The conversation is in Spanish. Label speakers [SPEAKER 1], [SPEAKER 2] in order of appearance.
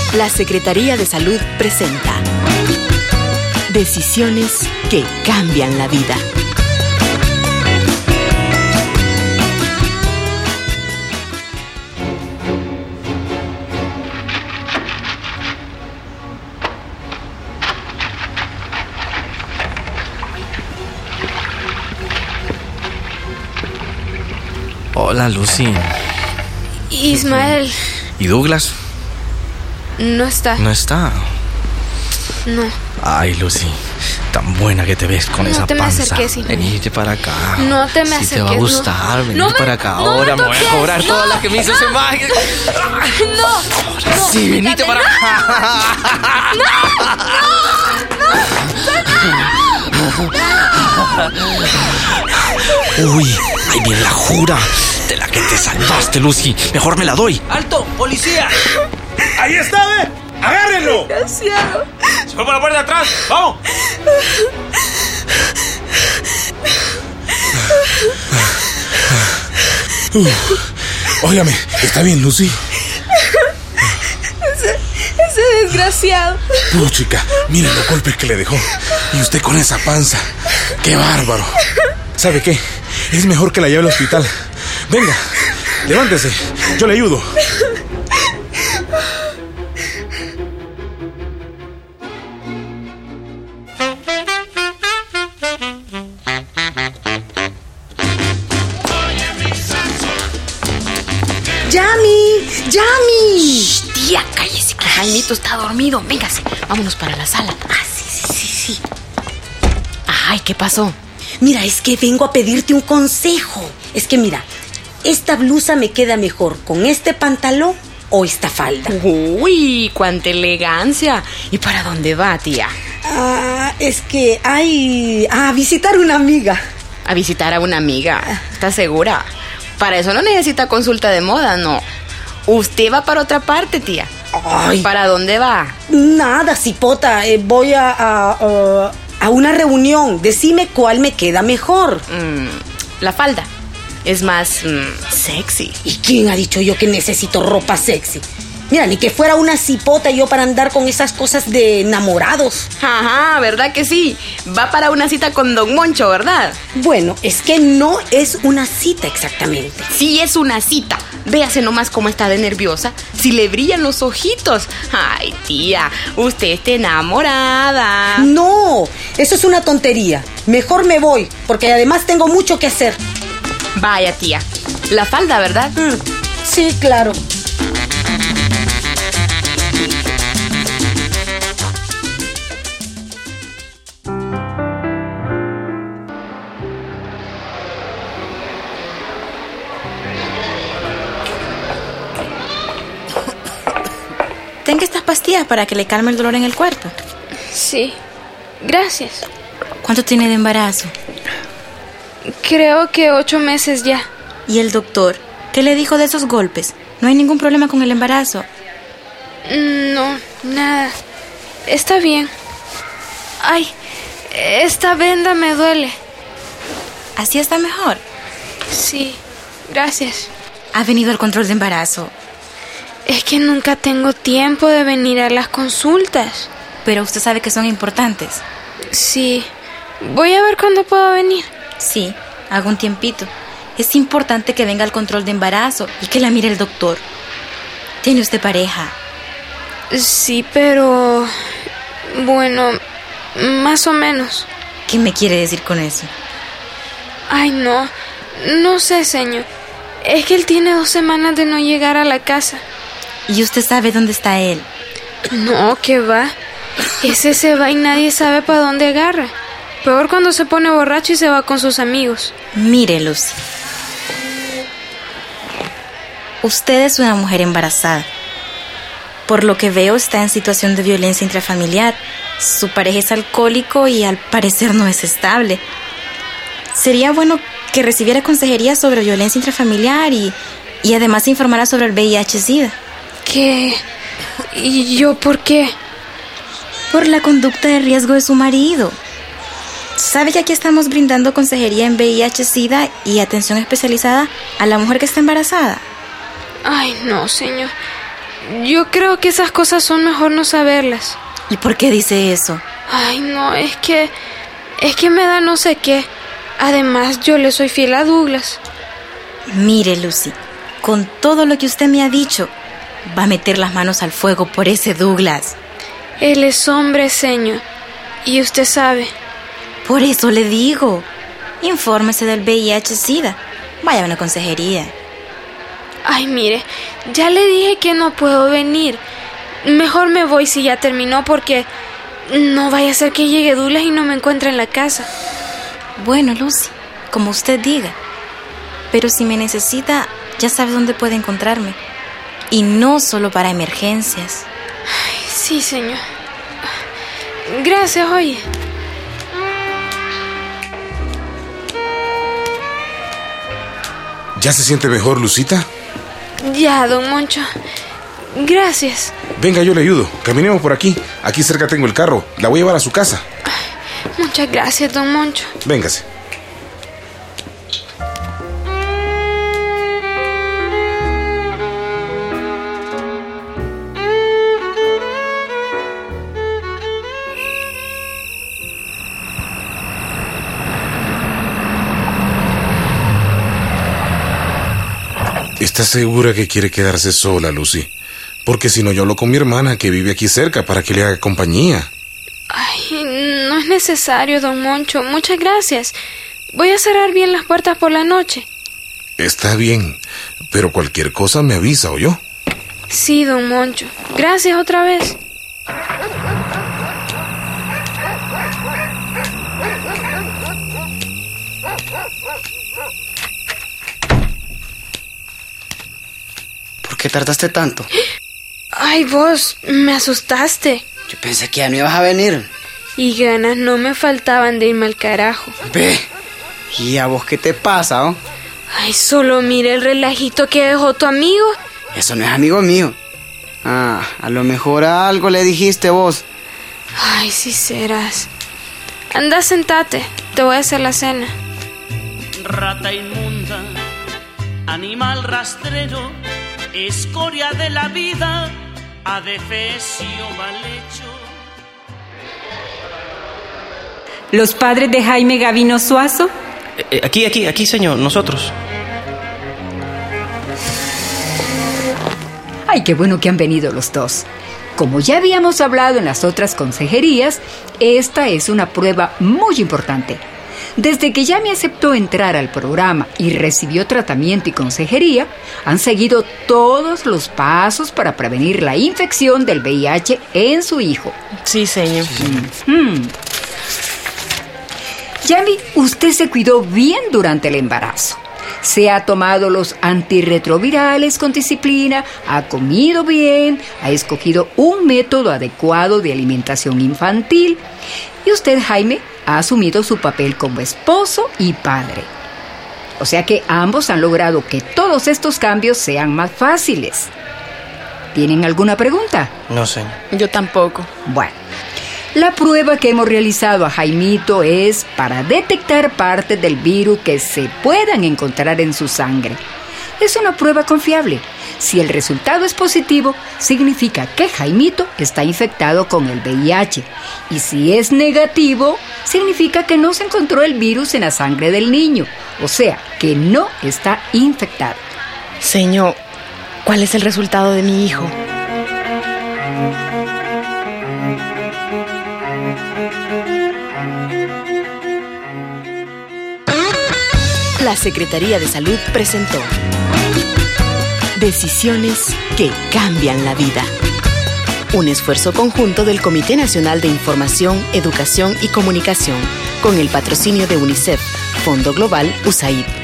[SPEAKER 1] La Secretaría de Salud presenta Decisiones que cambian la vida.
[SPEAKER 2] Hola, Lucy.
[SPEAKER 3] Ismael.
[SPEAKER 2] ¿Y Douglas?
[SPEAKER 3] No está.
[SPEAKER 2] ¿No está?
[SPEAKER 3] No.
[SPEAKER 2] Ay, Lucy, tan buena que te ves con esa panza.
[SPEAKER 3] No te me acerques, Ismael.
[SPEAKER 2] Venite para acá.
[SPEAKER 3] No te me acerques.
[SPEAKER 2] Sí te va a gustar, venite para acá. Ahora me voy a cobrar todas las que me hizo ese magia.
[SPEAKER 3] No.
[SPEAKER 2] Ahora sí, venite para acá. Uy, ahí viene la jura de la que te salvaste, Lucy. Mejor me la doy.
[SPEAKER 4] ¡Alto! ¡Policía! ¡Ahí está, ve! ¡Agárrenlo!
[SPEAKER 3] Desgraciado.
[SPEAKER 4] ¡Se fue por la puerta de atrás! ¡Vamos! Óigame, ¿está bien, Lucy?
[SPEAKER 3] Ese desgraciado.
[SPEAKER 4] Chica, miren los golpes que le dejó. Y usted con esa panza. ¡Qué bárbaro! ¿Sabe qué? Es mejor que la lleve al hospital. Venga, levántese, yo le ayudo.
[SPEAKER 5] ¡Yami!
[SPEAKER 1] Shh, tía, cállese, que Jaimito está dormido. Véngase, vámonos para la sala.
[SPEAKER 5] Sí.
[SPEAKER 1] Ay, ¿qué pasó?
[SPEAKER 5] Mira, es que vengo a pedirte un consejo. Es que mira, esta blusa me queda mejor con este pantalón o esta falda.
[SPEAKER 1] Uy, cuánta elegancia. ¿Y para dónde va, tía?
[SPEAKER 5] Es que hay... a visitar una amiga.
[SPEAKER 1] A visitar a una amiga. ¿Estás segura? Para eso no necesita consulta de moda, no. Usted va para otra parte, tía.
[SPEAKER 5] Ay.
[SPEAKER 1] ¿Para dónde va?
[SPEAKER 5] Nada, cipota. Voy a una reunión. Decime cuál me queda mejor.
[SPEAKER 1] La falda. Es más sexy.
[SPEAKER 5] ¿Y quién ha dicho yo que necesito ropa sexy? Mira, ni que fuera una cipota yo para andar con esas cosas de enamorados.
[SPEAKER 1] Ajá, ¿verdad que sí? Va para una cita con Don Moncho, ¿verdad?
[SPEAKER 5] Bueno, es que no es una cita exactamente.
[SPEAKER 1] Sí es una cita. Véase nomás cómo está de nerviosa. Si le brillan los ojitos. Ay, tía, usted está enamorada.
[SPEAKER 5] No, eso es una tontería. Mejor me voy, porque además tengo mucho que hacer.
[SPEAKER 1] Vaya, tía. La falda, ¿verdad?
[SPEAKER 5] Sí, claro.
[SPEAKER 6] Tenga estas pastillas para que le calme el dolor en el cuerpo.
[SPEAKER 3] Sí, gracias.
[SPEAKER 6] ¿Cuánto tiene de embarazo?
[SPEAKER 3] Creo que 8 meses ya.
[SPEAKER 6] ¿Y el doctor? ¿Qué le dijo de esos golpes? ¿No hay ningún problema con el embarazo?
[SPEAKER 3] No, nada. Está bien. Ay, esta venda me duele.
[SPEAKER 6] ¿Así está mejor?
[SPEAKER 3] Sí, gracias.
[SPEAKER 6] ¿Ha venido al control de embarazo?
[SPEAKER 3] Es que nunca tengo tiempo de venir a las consultas.
[SPEAKER 6] Pero usted sabe que son importantes.
[SPEAKER 3] Sí, voy a ver cuándo puedo venir.
[SPEAKER 6] Sí, haga un tiempito. Es importante que venga al control de embarazo y que la mire el doctor. ¿Tiene usted pareja?
[SPEAKER 3] Sí, pero... bueno, más o menos.
[SPEAKER 6] ¿Qué me quiere decir con eso?
[SPEAKER 3] Ay, no sé, señor. Es que él tiene 2 semanas de no llegar a la casa.
[SPEAKER 6] ¿Y usted sabe dónde está él?
[SPEAKER 3] No, ¿qué va? Ese se va y nadie sabe para dónde agarra. Peor cuando se pone borracho y se va con sus amigos.
[SPEAKER 6] Mire, Lucy. Usted es una mujer embarazada. Por lo que veo, está en situación de violencia intrafamiliar. Su pareja es alcohólico y al parecer no es estable. Sería bueno que recibiera consejería sobre violencia intrafamiliar y además se informara sobre el VIH-Sida.
[SPEAKER 3] ¿Qué? ¿Y yo por qué?
[SPEAKER 6] Por la conducta de riesgo de su marido. ¿Sabe que aquí estamos brindando consejería en VIH-Sida y atención especializada a la mujer que está embarazada?
[SPEAKER 3] Ay, no, señor. Yo creo que esas cosas son mejor no saberlas.
[SPEAKER 6] ¿Y por qué dice eso?
[SPEAKER 3] Ay, no, es que me da no sé qué. Además, yo le soy fiel a Douglas.
[SPEAKER 6] Mire, Lucy, con todo lo que usted me ha dicho, va a meter las manos al fuego por ese Douglas.
[SPEAKER 3] Él es hombre, señor. Y usted sabe.
[SPEAKER 6] Por eso le digo, infórmese del VIH-Sida. Vaya a una consejería.
[SPEAKER 3] Ay, mire, ya le dije que no puedo venir. Mejor me voy si ya terminó, porque no vaya a ser que llegue Douglas y no me encuentre en la casa.
[SPEAKER 6] Bueno, Lucy, como usted diga. Pero si me necesita, ya sabe dónde puede encontrarme. Y no solo para emergencias.
[SPEAKER 3] Ay, sí, señor. Gracias, oye.
[SPEAKER 4] ¿Ya se siente mejor, Lucita?
[SPEAKER 3] Ya, don Moncho. Gracias.
[SPEAKER 4] Venga, yo le ayudo. Caminemos por aquí. Aquí cerca tengo el carro. La voy a llevar a su casa.
[SPEAKER 3] Muchas gracias, don Moncho.
[SPEAKER 4] Véngase. ¿Estás segura que quiere quedarse sola, Lucy? Porque si no, yo hablo con mi hermana que vive aquí cerca para que le haga compañía.
[SPEAKER 3] Ay, no es necesario, don Moncho. Muchas gracias. Voy a cerrar bien las puertas por la noche.
[SPEAKER 4] Está bien, pero cualquier cosa me avisa, ¿oyó?
[SPEAKER 3] Sí, don Moncho. Gracias otra vez.
[SPEAKER 7] ¿Por qué tardaste tanto?
[SPEAKER 3] Ay, vos, me asustaste.
[SPEAKER 7] Yo pensé que ya no ibas a venir.
[SPEAKER 3] Y ganas no me faltaban de irme al carajo.
[SPEAKER 7] Ve, ¿y a vos qué te pasa, oh?
[SPEAKER 3] Ay, solo mire el relajito que dejó tu amigo.
[SPEAKER 7] Eso no es amigo mío. Ah, a lo mejor algo le dijiste vos.
[SPEAKER 3] Ay, sí serás. Anda, sentate. Te voy a hacer la cena.
[SPEAKER 8] Rata inmunda, animal rastrero, escoria de la vida, adefesio mal hecho.
[SPEAKER 9] ¿Los padres de Jaime Gavino Suazo?
[SPEAKER 2] Aquí, señor, nosotros.
[SPEAKER 10] Ay, qué bueno que han venido los dos. Como ya habíamos hablado en las otras consejerías, esta es una prueba muy importante. Desde que ya me aceptó entrar al programa y recibió tratamiento y consejería, han seguido todos los pasos para prevenir la infección del VIH en su hijo.
[SPEAKER 1] Sí, señor.
[SPEAKER 10] Yami, usted se cuidó bien durante el embarazo. Se ha tomado los antirretrovirales con disciplina, ha comido bien, ha escogido un método adecuado de alimentación infantil. Y usted, Jaime, ha asumido su papel como esposo y padre. O sea que ambos han logrado que todos estos cambios sean más fáciles. ¿Tienen alguna pregunta?
[SPEAKER 2] No sé.
[SPEAKER 1] Yo tampoco.
[SPEAKER 10] Bueno, la prueba que hemos realizado a Jaimito es para detectar partes del virus que se puedan encontrar en su sangre. Es una prueba confiable. Si el resultado es positivo, significa que Jaimito está infectado con el VIH. Y si es negativo, significa que no se encontró el virus en la sangre del niño. O sea, que no está infectado.
[SPEAKER 1] Señor, ¿cuál es el resultado de mi hijo? La Secretaría de Salud presentó Decisiones que cambian la vida. Un esfuerzo conjunto del Comité Nacional de Información, Educación y Comunicación, con el patrocinio de UNICEF, Fondo Global USAID.